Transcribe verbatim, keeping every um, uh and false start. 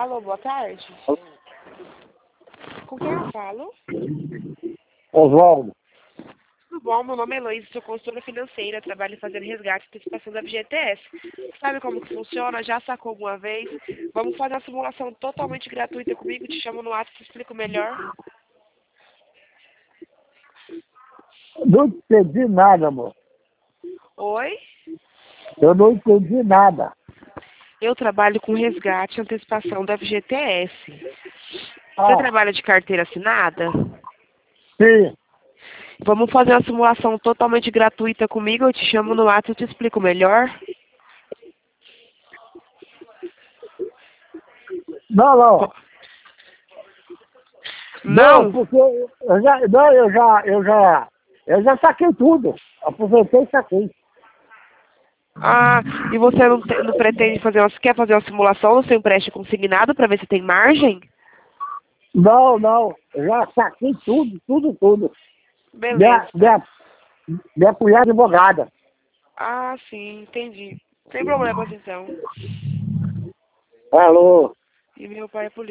Alô, boa tarde. Com quem eu falo? Oswaldo. Tudo bom? Meu nome é Heloísa, sou consultora financeira, trabalho fazendo resgate e antecipação da F G T S. Sabe como que funciona? Já sacou alguma vez? Vamos fazer uma simulação totalmente gratuita comigo, te chamo no WhatsApp e te explico melhor. Não entendi nada, amor. Oi? Eu não entendi nada. Eu trabalho com resgate e antecipação da F G T S. Você Ah, trabalha de carteira assinada? sim. Vamos fazer uma simulação totalmente gratuita comigo, eu te chamo no WhatsApp e te explico melhor. Não, não. Não, Não? porque eu já, não, eu já, eu já, eu já saquei tudo. Aproveitei e saquei. Ah, e você não, te- não pretende fazer uma, quer fazer uma simulação no seu empréstimo consignado para ver se tem margem? Não, não. Eu já saquei tudo, tudo, tudo. Beleza, Minha, então. minha, minha cunhada advogada. Ah, sim, entendi. Sem problemas, então. Alô. E meu pai é polícia.